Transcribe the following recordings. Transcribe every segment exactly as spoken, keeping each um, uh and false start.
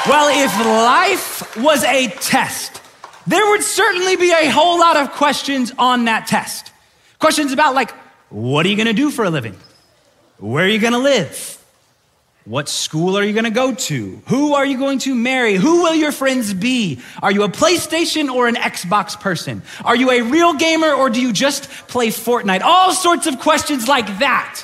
Well, if life was a test, there would certainly be a whole lot of questions on that test. Questions about like, what are you gonna do for a living? Where are you gonna live? What school are you gonna go to? Who are you going to marry? Who will your friends be? Are you a PlayStation or an Xbox person? Are you a real gamer or do you just play Fortnite? All sorts of questions like that.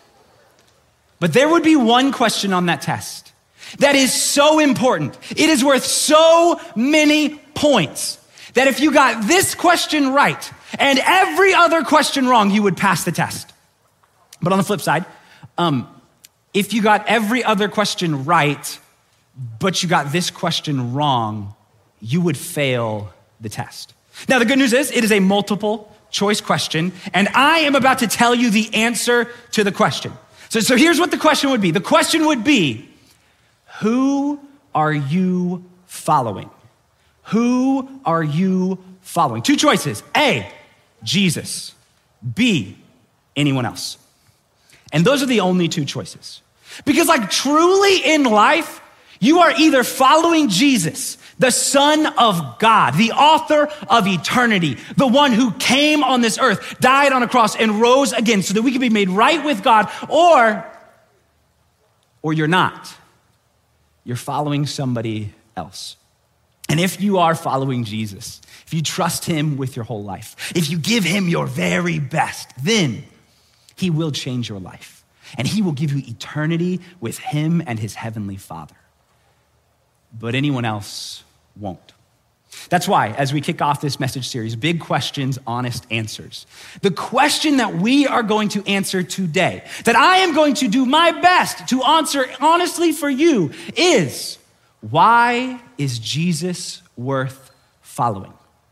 But there would be one question on that test that is so important. It is worth so many points that if you got this question right and every other question wrong, you would pass the test. But on the flip side, um, if you got every other question right, but you got this question wrong, you would fail the test. Now, the good news is it is a multiple choice question, and I am about to tell you the answer to the question. So, so here's what the question would be. The question would be, who are you following? Who are you following? Two choices. A, Jesus. B, anyone else. And those are the only two choices. Because like truly in life, you are either following Jesus, the Son of God, the author of eternity, the one who came on this earth, died on a cross and rose again so that we can be made right with God, or, or you're not. You're following somebody else. And if you are following Jesus, if you trust him with your whole life, if you give him your very best, then he will change your life. And he will give you eternity with him and his heavenly Father. But anyone else won't. That's why, as we kick off this message series, big questions, honest answers. The question that we are going to answer today, that I am going to do my best to answer honestly for you, is why is Jesus worth following?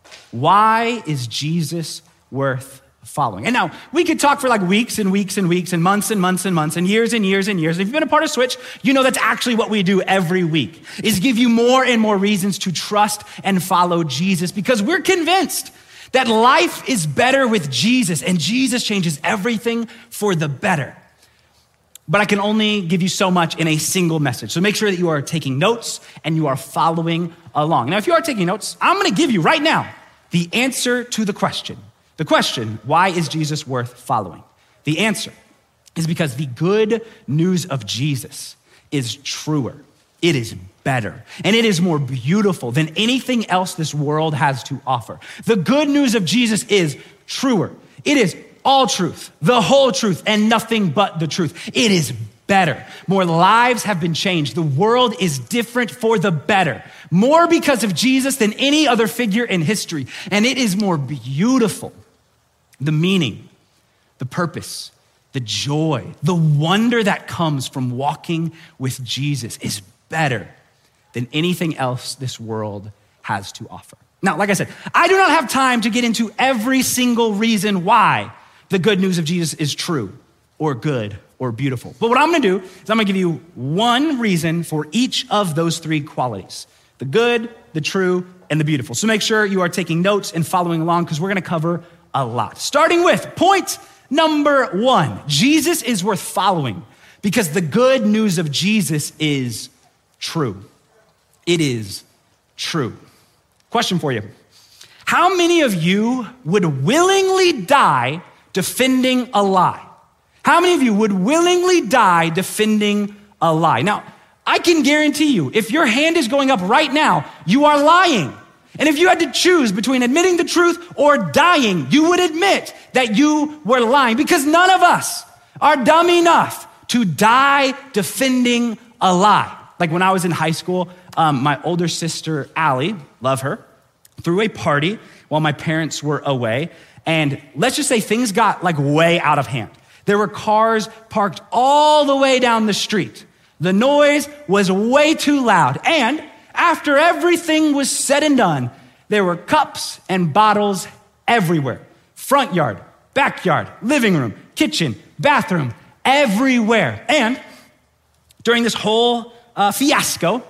Why is Jesus worth following? And now, we could talk for like weeks and weeks and weeks and months and months and months and years and years and years. If you've been a part of Switch, you know that's actually what we do every week, is give you more and more reasons to trust and follow Jesus, because we're convinced that life is better with Jesus and Jesus changes everything for the better. But I can only give you so much in a single message. So make sure that you are taking notes and you are following along. Now, if you are taking notes, I'm gonna give you right now the answer to the question. The question, why is Jesus worth following? The answer is because the good news of Jesus is truer. It is better. And it is more beautiful than anything else this world has to offer. The good news of Jesus is truer. It is all truth, the whole truth, and nothing but the truth. It is better. More lives have been changed. The world is different for the better. More because of Jesus than any other figure in history. And it is more beautiful. The meaning, the purpose, the joy, the wonder that comes from walking with Jesus is better than anything else this world has to offer. Now, like I said, I do not have time to get into every single reason why the good news of Jesus is true or good or beautiful. But what I'm gonna do is I'm gonna give you one reason for each of those three qualities: the good, the true, and the beautiful. So make sure you are taking notes and following along, because we're gonna cover a lot. Starting with point number one, Jesus is worth following because the good news of Jesus is true. It is true. Question for you. How many of you would willingly die defending a lie? How many of you would willingly die defending a lie? Now, I can guarantee you, if your hand is going up right now, you are lying. And if you had to choose between admitting the truth or dying, you would admit that you were lying, because none of us are dumb enough to die defending a lie. Like when I was in high school, um, my older sister, Allie, love her, threw a party while my parents were away. And let's just say things got like way out of hand. There were cars parked all the way down the street. The noise was way too loud. And after everything was said and done, there were cups and bottles everywhere. Front yard, backyard, living room, kitchen, bathroom, everywhere. And during this whole uh, fiasco,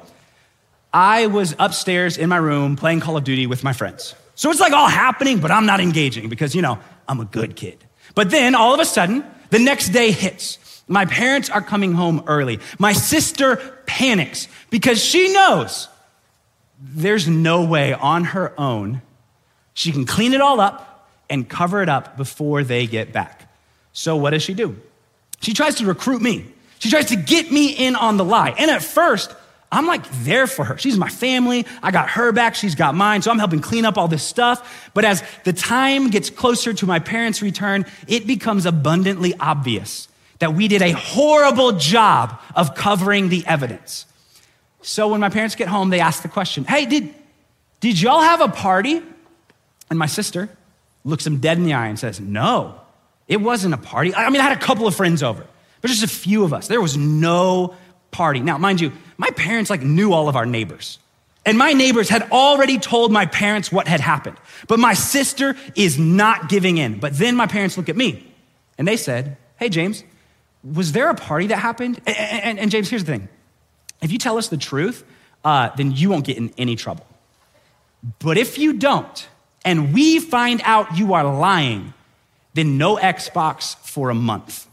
I was upstairs in my room playing Call of Duty with my friends. So it's like all happening, but I'm not engaging because, you know, I'm a good kid. But then all of a sudden, the next day hits. My parents are coming home early. My sister panics because she knows there's no way on her own she can clean it all up and cover it up before they get back. So what does she do? She tries to recruit me. She tries to get me in on the lie. And at first, I'm like there for her. She's my family. I got her back. She's got mine. So I'm helping clean up all this stuff. But as the time gets closer to my parents' return, it becomes abundantly obvious that we did a horrible job of covering the evidence. So when my parents get home, they ask the question, hey, did, did y'all have a party? And my sister looks them dead in the eye and says, no, it wasn't a party. I mean, I had a couple of friends over, but just a few of us. There was no party. Now, mind you, my parents like knew all of our neighbors. And my neighbors had already told my parents what had happened. But my sister is not giving in. But then my parents look at me and they said, hey, James, was there a party that happened? And, and, and James, here's the thing. If you tell us the truth, uh, then you won't get in any trouble. But if you don't, and we find out you are lying, then no Xbox for a month.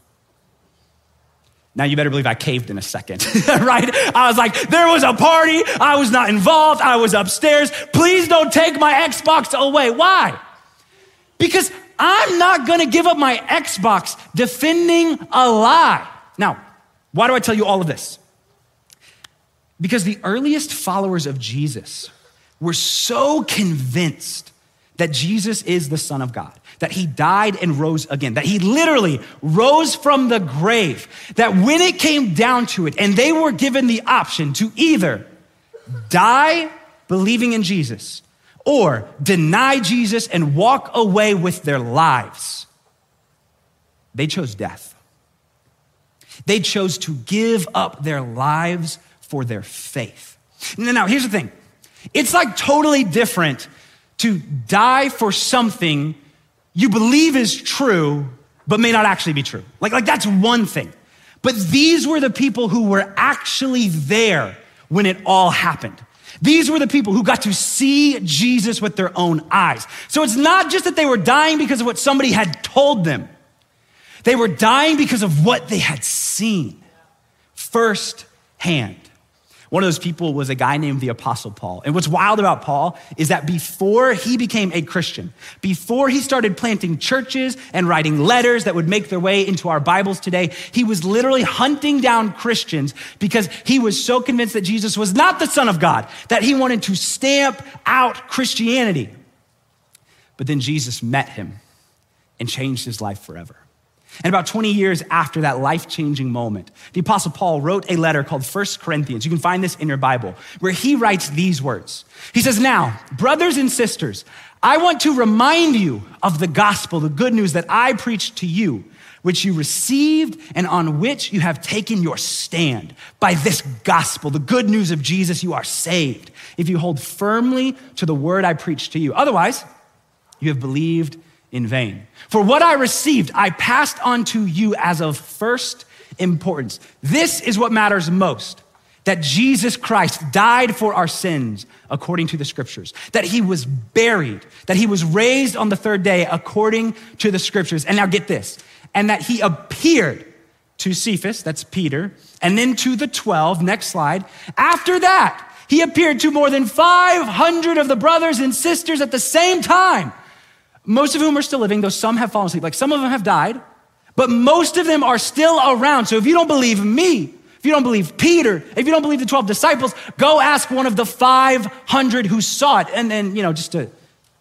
Now you better believe I caved in a second, right? I was like, there was a party, I was not involved, I was upstairs. Please don't take my Xbox away. Why? Because I'm not gonna give up my Xbox defending a lie. Now, why do I tell you all of this? Because the earliest followers of Jesus were so convinced that Jesus is the Son of God, that he died and rose again, that he literally rose from the grave, that when it came down to it and they were given the option to either die believing in Jesus or deny Jesus and walk away with their lives, they chose death. They chose to give up their lives for their faith. Now, here's the thing. It's like totally different to die for something you believe is true, but may not actually be true. Like, like that's one thing. But these were the people who were actually there when it all happened. These were the people who got to see Jesus with their own eyes. So it's not just that they were dying because of what somebody had told them. They were dying because of what they had seen firsthand. One of those people was a guy named the Apostle Paul. And what's wild about Paul is that before he became a Christian, before he started planting churches and writing letters that would make their way into our Bibles today, he was literally hunting down Christians because he was so convinced that Jesus was not the Son of God, that he wanted to stamp out Christianity. But then Jesus met him and changed his life forever. And about twenty years after that life-changing moment, the Apostle Paul wrote a letter called First Corinthians. You can find this in your Bible, where he writes these words. He says, now, brothers and sisters, I want to remind you of the gospel, the good news that I preached to you, which you received and on which you have taken your stand. By this gospel, the good news of Jesus, you are saved if you hold firmly to the word I preached to you. Otherwise, you have believed in vain. For what I received, I passed on to you as of first importance. This is what matters most, that Jesus Christ died for our sins according to the scriptures, that he was buried, that he was raised on the third day according to the scriptures. And now get this, and that he appeared to Cephas, that's Peter, and then to the twelve, next slide. After that, he appeared to more than five hundred of the brothers and sisters at the same time, most of whom are still living, though some have fallen asleep. Like some of them have died, but most of them are still around. So if you don't believe me, if you don't believe Peter, if you don't believe the twelve disciples, go ask one of the five hundred who saw it. And then, you know, just to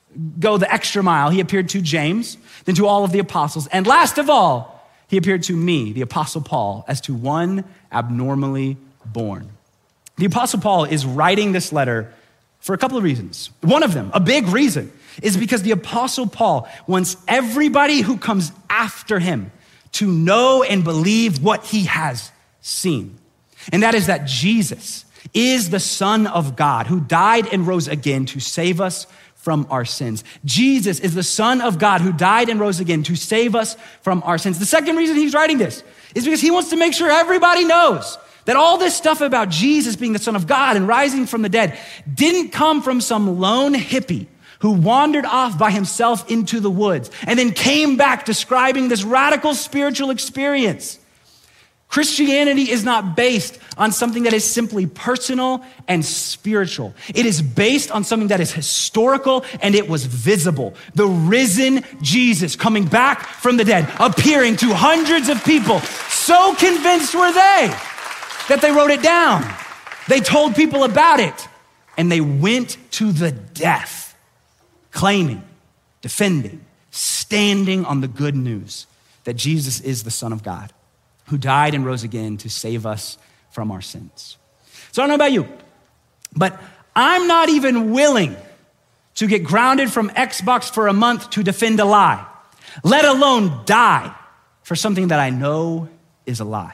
go the extra mile, he appeared to James, then to all of the apostles. And last of all, he appeared to me, the Apostle Paul, as to one abnormally born. The Apostle Paul is writing this letter for a couple of reasons. One of them, a big reason, is because the Apostle Paul wants everybody who comes after him to know and believe what he has seen. And that is that Jesus is the Son of God who died and rose again to save us from our sins. Jesus is the Son of God who died and rose again to save us from our sins. The second reason he's writing this is because he wants to make sure everybody knows that all this stuff about Jesus being the Son of God and rising from the dead didn't come from some lone hippie who wandered off by himself into the woods and then came back describing this radical spiritual experience. Christianity is not based on something that is simply personal and spiritual. It is based on something that is historical and it was visible. The risen Jesus coming back from the dead, appearing to hundreds of people. So convinced were they that they wrote it down. They told people about it and they went to the death, claiming, defending, standing on the good news that Jesus is the Son of God, who died and rose again to save us from our sins. So I don't know about you, but I'm not even willing to get grounded from Xbox for a month to defend a lie, let alone die for something that I know is a lie.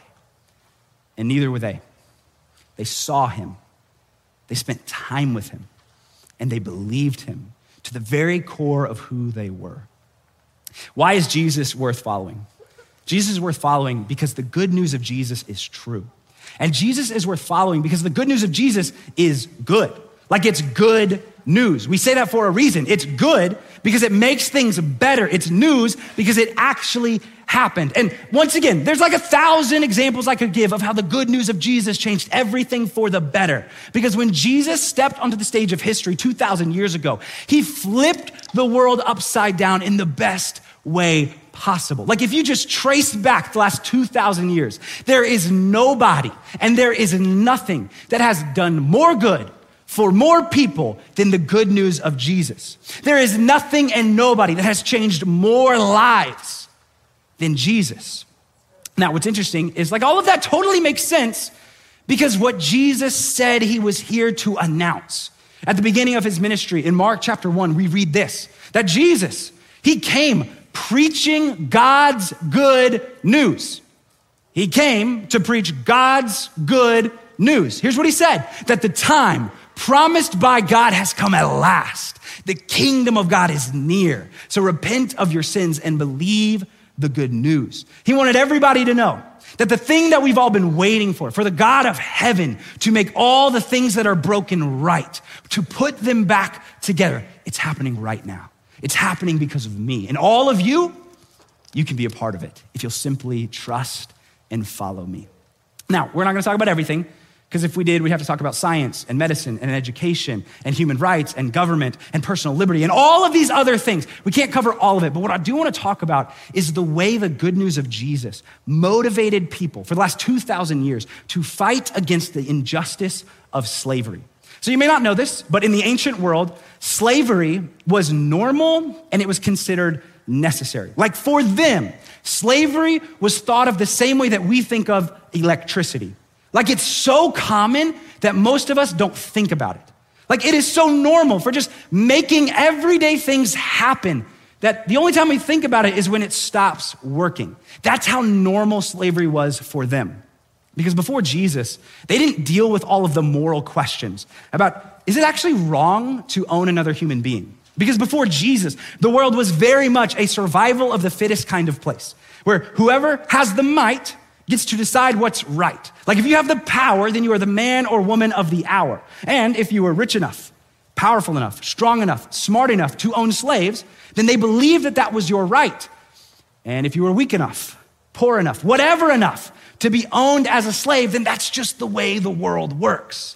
And neither were they. They saw him, they spent time with him, and they believed him to the very core of who they were. Why is Jesus worth following? Jesus is worth following because the good news of Jesus is true. And Jesus is worth following because the good news of Jesus is good. Like it's good news. We say that for a reason. It's good because it makes things better. It's news because it actually happened. And once again, there's like a thousand examples I could give of how the good news of Jesus changed everything for the better. Because when Jesus stepped onto the stage of history two thousand years ago, he flipped the world upside down in the best way possible. Like if you just trace back the last two thousand years, there is nobody and there is nothing that has done more good for more people than the good news of Jesus. There is nothing and nobody that has changed more lives than Jesus. Now, what's interesting is like all of that totally makes sense because what Jesus said he was here to announce. At the beginning of his ministry in Mark chapter one, we read this, that Jesus, he came preaching God's good news. He came to preach God's good news. Here's what he said, that the time promised by God has come at last. The kingdom of God is near. So repent of your sins and believe the good news. He wanted everybody to know that the thing that we've all been waiting for, for the God of heaven to make all the things that are broken right, to put them back together, it's happening right now. It's happening because of me. And all of you, you can be a part of it if you'll simply trust and follow me. Now, we're not gonna talk about everything, because if we did, we'd have to talk about science and medicine and education and human rights and government and personal liberty and all of these other things. We can't cover all of it, but what I do wanna talk about is the way the good news of Jesus motivated people for the last two thousand years to fight against the injustice of slavery. So you may not know this, but in the ancient world, slavery was normal and it was considered necessary. Like for them, slavery was thought of the same way that we think of electricity. Like it's so common that most of us don't think about it. Like it is so normal for just making everyday things happen that the only time we think about it is when it stops working. That's how normal slavery was for them. Because before Jesus, they didn't deal with all of the moral questions about, is it actually wrong to own another human being? Because before Jesus, the world was very much a survival of the fittest kind of place, where whoever has the might gets to decide what's right. Like if you have the power, then you are the man or woman of the hour. And if you were rich enough, powerful enough, strong enough, smart enough to own slaves, then they believed that that was your right. And if you were weak enough, poor enough, whatever enough to be owned as a slave, then that's just the way the world works.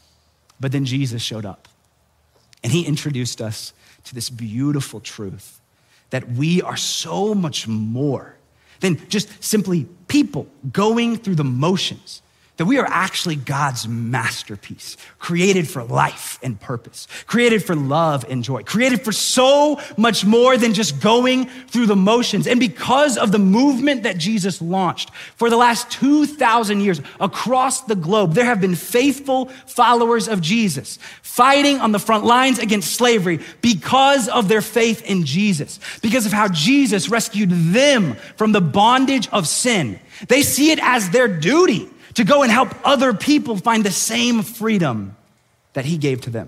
But then Jesus showed up and he introduced us to this beautiful truth that we are so much more than just simply people going through the motions, that we are actually God's masterpiece, created for life and purpose, created for love and joy, created for so much more than just going through the motions. And because of the movement that Jesus launched for the last two thousand years across the globe, there have been faithful followers of Jesus fighting on the front lines against slavery because of their faith in Jesus, because of how Jesus rescued them from the bondage of sin. They see it as their duty to go and help other people find the same freedom that he gave to them.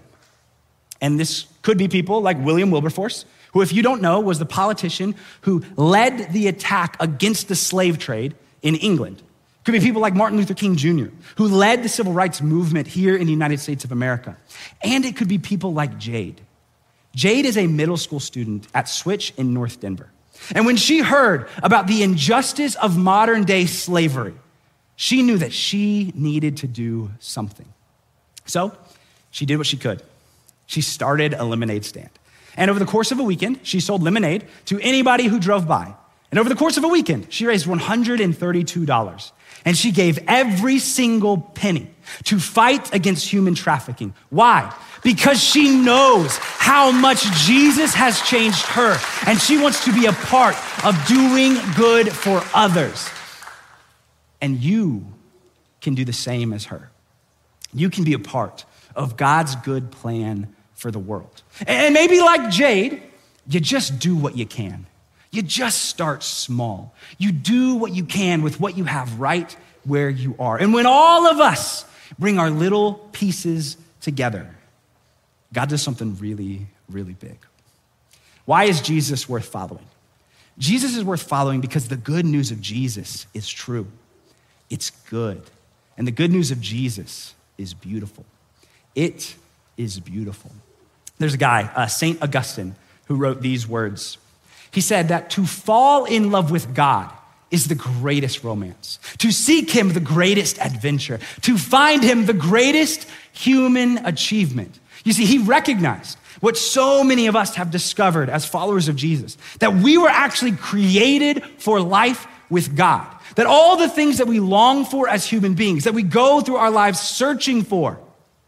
And this could be people like William Wilberforce, who, if you don't know, was the politician who led the attack against the slave trade in England. It could be people like Martin Luther King Junior, who led the civil rights movement here in the United States of America. And it could be people like Jade. Jade is a middle school student at Switch in North Denver. And when she heard about the injustice of modern day slavery, She knew that she needed to do something. So she did what she could. She started a lemonade stand. And over the course of a weekend, she sold lemonade to anybody who drove by. And over the course of a weekend, she raised one hundred thirty-two dollars. And she gave every single penny to fight against human trafficking. Why? Because she knows how much Jesus has changed her, and she wants to be a part of doing good for others. And you can do the same as her. You can be a part of God's good plan for the world. And maybe like Jade, you just do what you can. You just start small. You do what you can with what you have right where you are. And when all of us bring our little pieces together, God does something really, really big. Why is Jesus worth following? Jesus is worth following because the good news of Jesus is true. It's good. And the good news of Jesus is beautiful. It is beautiful. There's a guy, uh, Saint Augustine, who wrote these words. He said that to fall in love with God is the greatest romance. To seek him, the greatest adventure. To find him, the greatest human achievement. You see, he recognized what so many of us have discovered as followers of Jesus, that we were actually created for life with God. That all the things that we long for as human beings, that we go through our lives searching for,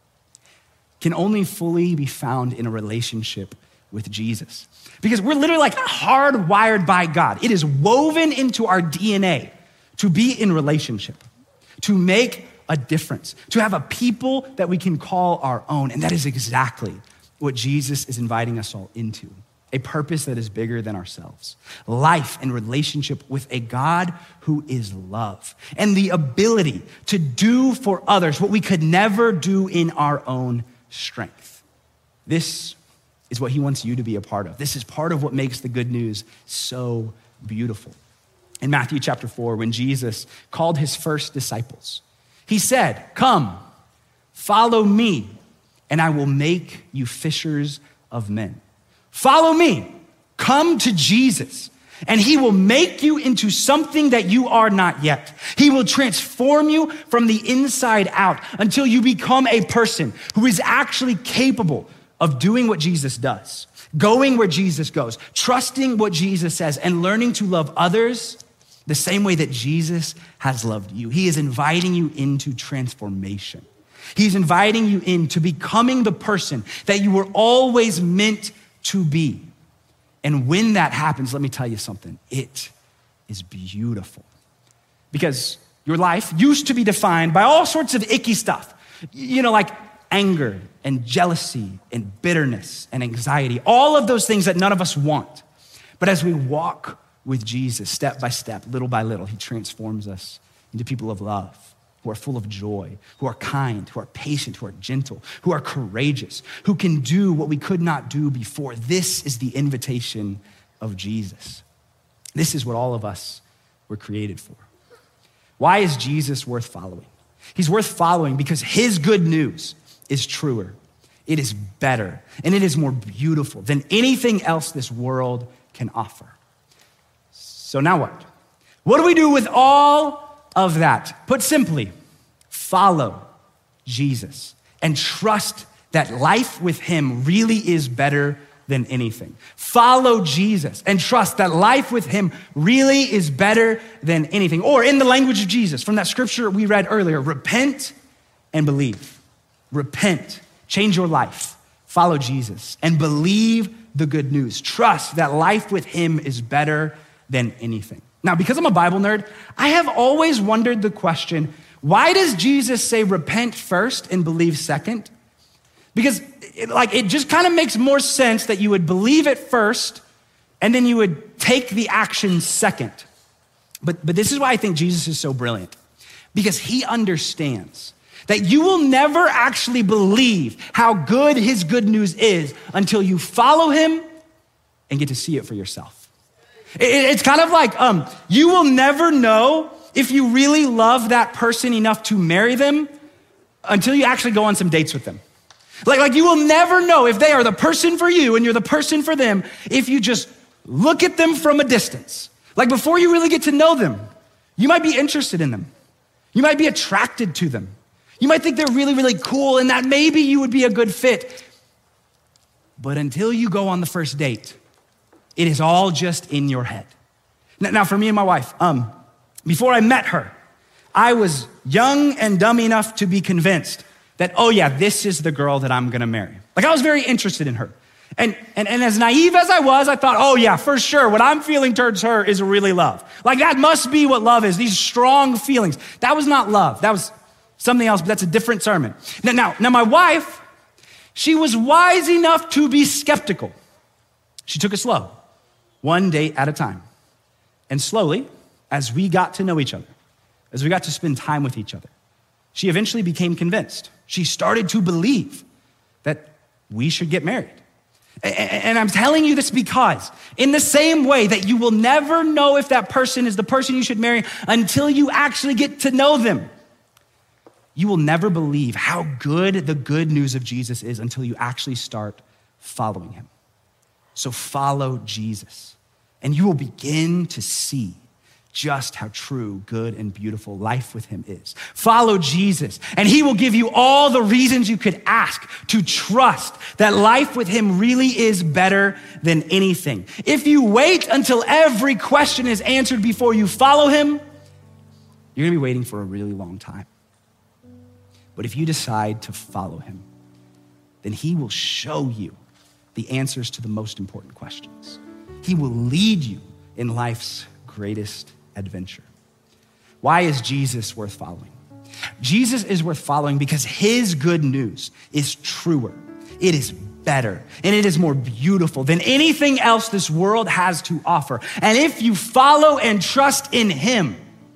can only fully be found in a relationship with Jesus. Because we're literally like hardwired by God. It is woven into our D N A to be in relationship, to make a difference, to have a people that we can call our own. And that is exactly what Jesus is inviting us all into. A purpose that is bigger than ourselves. Life and relationship with a God who is love. And the ability to do for others what we could never do in our own strength. This is what he wants you to be a part of. This is part of what makes the good news so beautiful. In Matthew chapter four, when Jesus called his first disciples, he said, "Come, follow me, and I will make you fishers of men." Follow me. Come to Jesus, and he will make you into something that you are not yet. He will transform you from the inside out until you become a person who is actually capable of doing what Jesus does, going where Jesus goes, trusting what Jesus says, and learning to love others the same way that Jesus has loved you. He is inviting you into transformation. He's inviting you into becoming the person that you were always meant to be. And when that happens, let me tell you something, it is beautiful. Because your life used to be defined by all sorts of icky stuff, you know, like anger and jealousy and bitterness and anxiety, all of those things that none of us want. But as we walk with Jesus, step by step, little by little, he transforms us into people of love, who are full of joy, who are kind, who are patient, who are gentle, who are courageous, who can do what we could not do before. This is the invitation of Jesus. This is what all of us were created for. Why is Jesus worth following? He's worth following because his good news is truer, it is better, and it is more beautiful than anything else this world can offer. So now what? What do we do with all of that? Put simply, follow Jesus and trust that life with him really is better than anything. Follow Jesus and trust that life with him really is better than anything. Or in the language of Jesus, from that scripture we read earlier, repent and believe. Repent, change your life, follow Jesus, and believe the good news. Trust that life with him is better than anything. Now, because I'm a Bible nerd, I have always wondered the question, why does Jesus say repent first and believe second? Because it, like it just kind of makes more sense that you would believe it first and then you would take the action second. But, but this is why I think Jesus is so brilliant, because he understands that you will never actually believe how good his good news is until you follow him and get to see it for yourself. It, it's kind of like um, you will never know if you really love that person enough to marry them until you actually go on some dates with them. Like, like you will never know if they are the person for you and you're the person for them if you just look at them from a distance. Like before you really get to know them, you might be interested in them. You might be attracted to them. You might think they're really, really cool and that maybe you would be a good fit. But until you go on the first date, it is all just in your head. Now, for me and my wife, um, before I met her, I was young and dumb enough to be convinced that, oh yeah, this is the girl that I'm gonna marry. Like I was very interested in her. And, and, and as naive as I was, I thought, oh yeah, for sure, what I'm feeling towards her is really love. Like that must be what love is, these strong feelings. That was not love, that was something else, but that's a different sermon. Now, now, now my wife, she was wise enough to be skeptical. She took it slow, one date at a time. And slowly, as we got to know each other, as we got to spend time with each other, she eventually became convinced. She started to believe that we should get married. And I'm telling you this because in the same way that you will never know if that person is the person you should marry until you actually get to know them, you will never believe how good the good news of Jesus is until you actually start following him. So follow Jesus, and you will begin to see just how true, good, and beautiful life with him is. Follow Jesus, and he will give you all the reasons you could ask to trust that life with him really is better than anything. If you wait until every question is answered before you follow him, you're gonna be waiting for a really long time. But if you decide to follow him, then he will show you the answers to the most important questions. He will lead you in life's greatest adventure. Why is Jesus worth following? Jesus is worth following because his good news is truer, it is better, and it is more beautiful than anything else this world has to offer. And if you follow and trust in him,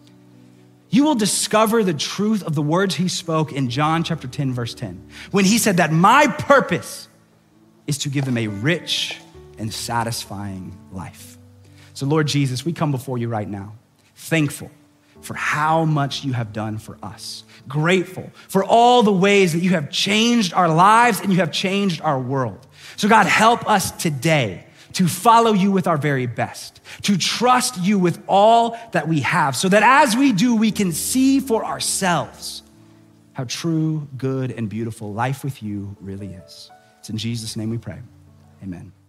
you will discover the truth of the words he spoke in John chapter ten, verse ten, when he said that my purpose is to give them a rich and satisfying life. So Lord Jesus, we come before you right now, thankful for how much you have done for us, grateful for all the ways that you have changed our lives and you have changed our world. So God, help us today to follow you with our very best, to trust you with all that we have, so that as we do, we can see for ourselves how true, good, and beautiful life with you really is. It's in Jesus' name we pray, amen.